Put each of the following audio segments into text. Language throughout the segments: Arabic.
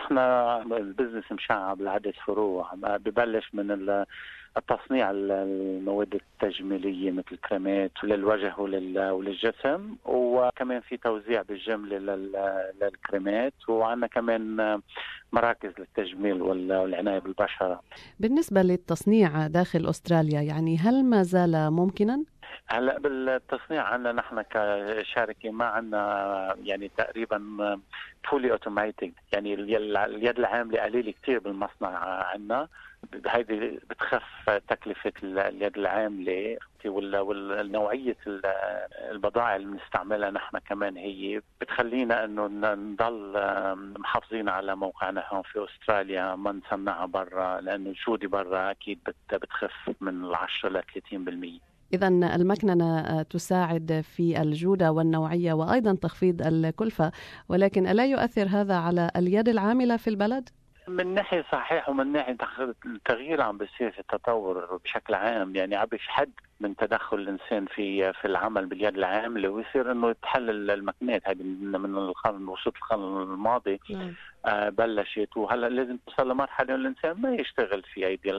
احنا البزنس مشعب لعدة فروع، ببلش من التصنيع المواد التجميلية مثل كريمات للوجه وللجسم، وكمان في توزيع بالجملة للكريمات، وعندنا كمان مراكز للتجميل والعناية بالبشرة. بالنسبة للتصنيع داخل أستراليا، يعني هل ما زال ممكنا؟ هلا بالتصنيع عندنا نحن كشركة ما عندنا يعني تقريبا فولي اوتوماتيك، يعني اليد العاملة قليلة كتير بالمصنع عندنا. هذه بتخف تكلفة اليد العاملة والنوعية البضائع اللي بنستعملها نحن كمان هي بتخلينا انه نضل محافظين على موقعنا هون في استراليا، ما نصنعها برا، لانه الجودة برا اكيد بتخف من 10 ل 30%. إذا المكننة تساعد في الجودة والنوعية وأيضا تخفيض الكلفة، ولكن ألا يؤثر هذا على اليد العاملة في البلد؟ من ناحية صحيح، ومن ناحية التغيير عم بيصير في التطور بشكل عام، يعني عم بيحد من تدخل الإنسان في العمل باليد العاملة، ويصير إنه تحل الماكينات. هذه من القرن، وصلت القرن الماضي بلشت، وهلا لازم توصل لمرحلة إنه الإنسان ما يشتغل في أيدي،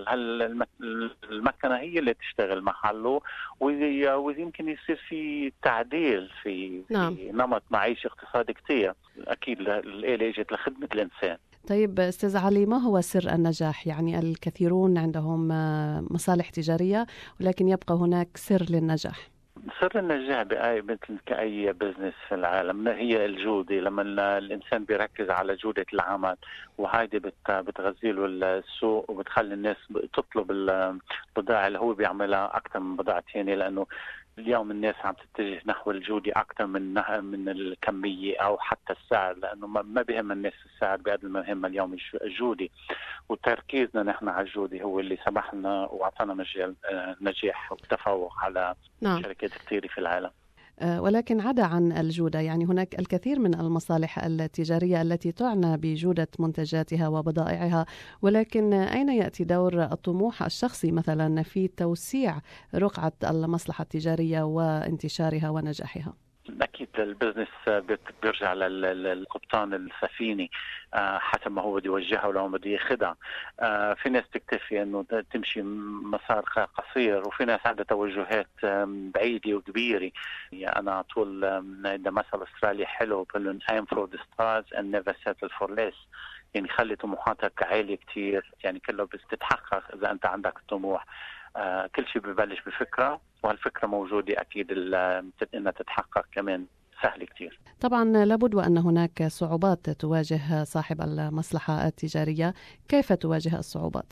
المكنة هي اللي تشتغل محله، ويمكن يصير في تعديل في نمط معيشي اقتصادي كتير. أكيد الآلة اجت لخدمة الإنسان. طيب أستاذ علي، ما هو سر النجاح؟ يعني الكثيرون عندهم مصالح تجارية، ولكن يبقى هناك سر للنجاح. سر النجاح مثل كأي بزنس في العالم هي الجودة. لما الإنسان بيركز على جودة العمل، وهيدي بتغذي له السوق، وبتخلي الناس تطلب البضائع اللي هو بيعملها أكثر من بضائع تانية، لأنه اليوم الناس عم تتجه نحو الجودة أكثر من الكمية أو حتى السعر، لأنه ما بيهم الناس السعر بقد ما بيهم اليوم الجودة. وتركيزنا نحن على الجودة هو اللي سمح لنا وأعطانا مجال نجاح وتفوق على شركات كثيرة في العالم. ولكن عدا عن الجودة، يعني هناك الكثير من المصالح التجارية التي تعنى بجودة منتجاتها وبضائعها، ولكن أين يأتي دور الطموح الشخصي مثلا في توسيع رقعة المصلحة التجارية وانتشارها ونجاحها؟ أكيد البزنس بيرجع للقبطان السفينة حسب ما هو بده يوجهها ولو بده ياخدها. في ناس تكتفي انه تمشي مسار قصير، وفي ناس عندها توجهات بعيدة وكبيرة. يعني انا طول ده مثل استرالي حلو، بقول aim for the stars and never settle for less. يعني خلي طموحاتك عالية كتير، يعني كله بس تتحقق اذا انت عندك طموح. كل شيء ببلش بفكرة، وهالفكرة موجودة أكيد إنها تتحقق كمان سهل كتير. طبعا لابد وأن هناك صعوبات تواجه صاحب المصلحة التجارية. كيف تواجه الصعوبات؟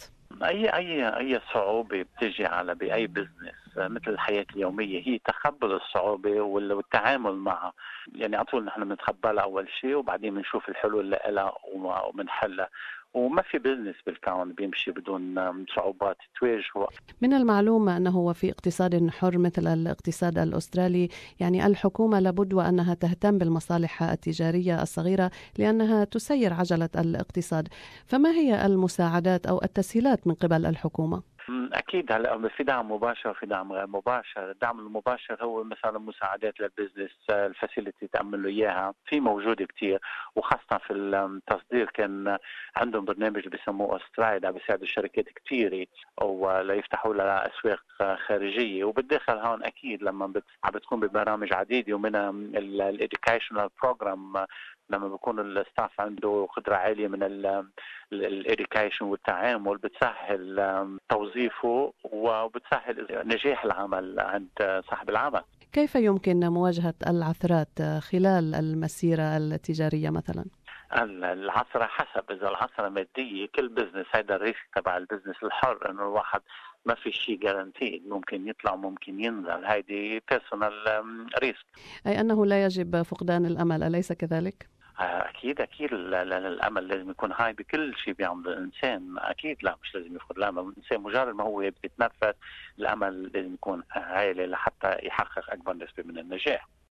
أي صعوبة بتجي على بأي بزنس مثل الحياة اليومية هي تقبل الصعوبة والتعامل معها. يعني على طول نحن بنتقبلها أول شيء، وبعدين بنشوف الحلول اللي لها وبنحلها. وما في بزنس بالكون بيمشي بدون صعوبات تواجهه. من المعلوم أنه في اقتصاد حر مثل الاقتصاد الأسترالي، يعني الحكومة لابد وأنها تهتم بالمصالح التجارية الصغيرة لأنها تسير عجلة الاقتصاد. فما هي المساعدات أو التسهيلات من قبل الحكومة؟ أكيد هلا في دعم مباشر وفي دعم غير مباشر. الدعم المباشر هو مثلا مساعدات للبزنس، الفاسيلتي تعمل له إياها في موجودة كتير، وخاصة في التصدير كان عندهم برنامج بيسموه أسترايد عم بيساعد الشركات كتير وليفتحوا لها أسواق خارجية. وبالداخل هون أكيد لما عم بتكون ببرامج عديدة، ومنها الإديوكيشنال بروجرام، لما بيكون الستاف عنده قدرة عالية من الإديوكيشن والتعامل، بتسهل توظيفه وبتسهل نجاح العمل عند صاحب العمل. كيف يمكن مواجهة العثرات خلال المسيرة التجارية مثلا؟ العثرة حسب، إذا العثرة مادية كل بزنس، هذا الريسك تبع البزنس الحر، إنه الواحد ما في شيء جارانتيد، ممكن يطلع ممكن ينزل، هيدي بيرسونال ريسك. أي أنه لا يجب فقدان الأمل، أليس كذلك؟ أكيد الأمل لازم يكون هاي بكل شيء بيعمله الإنسان. أكيد لا، مش لازم يفقد الأمل. الإنسان مجرد ما هو بيتنفس، الأمل لازم يكون عالي لحتى يحقق أكبر نسبة من النجاح.